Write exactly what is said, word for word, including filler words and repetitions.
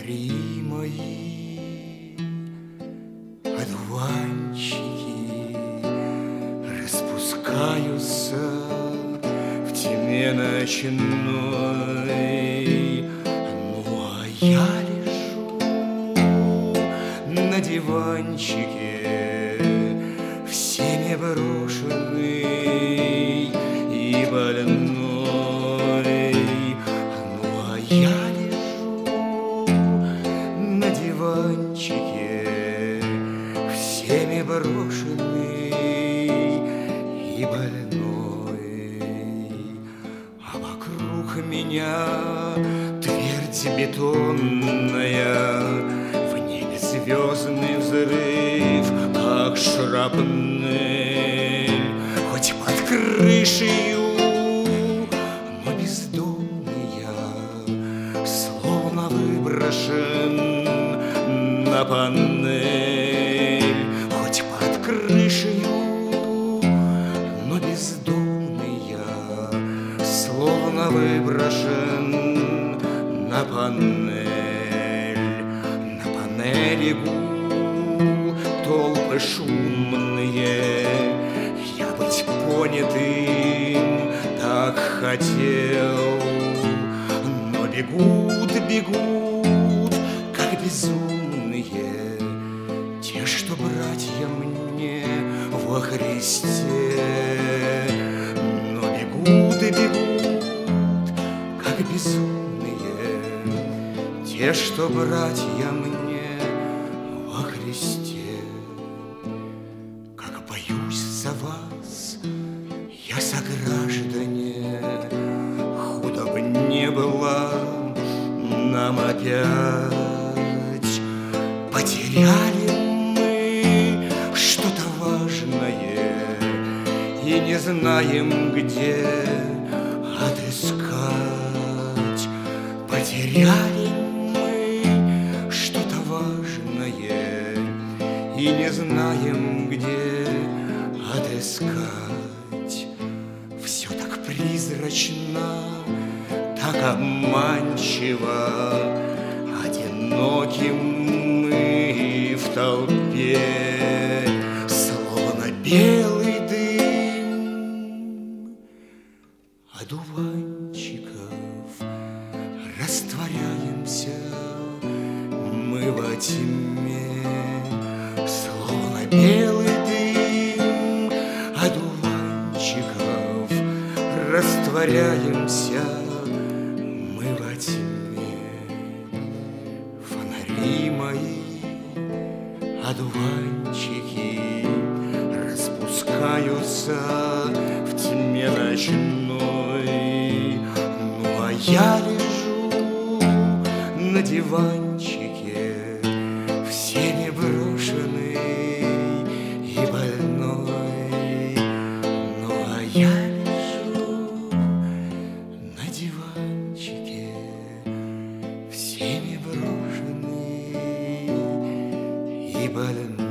Фонари мои, одуванчики распускаются в тьме ночной. Ну, а я лежу на диванчике, всеми брошенный и больной. Ну, а я на диванчике, всеми брошенный и больной. А вокруг меня твердь бетонная, в небе звездный взрыв, как шрапнель. Хоть под крышею, но бездомный я, словно выброшен на панель. Хоть под крышею, но бездомный я, словно выброшен на панель. На панели гул, толпы шумные, я быть понятым так хотел. Но бегут, бегут, как безумные, те, что братья мне во Христе. Но бегут и бегут, как безумные, те, что братья мне во Христе. Как боюсь за вас, я сограждане, худо бы не было нам опять. Потеряли мы что-то важное и не знаем, где отыскать. Потеряли мы что-то важное и не знаем, где отыскать. Все так призрачно, так обманчиво, одиноким мы в толпе, словно белый дым одуванчиков. Растворяемся мы во тьме, словно белый дым одуванчиков. Растворяемся мы во тьме. Фонари мои, одуванчики распускаются в тьме ночной. Ну, а я лежу на диванчике, всеми брошенный и больной. Ну, а я на диванчике, всеми брошенный и больной.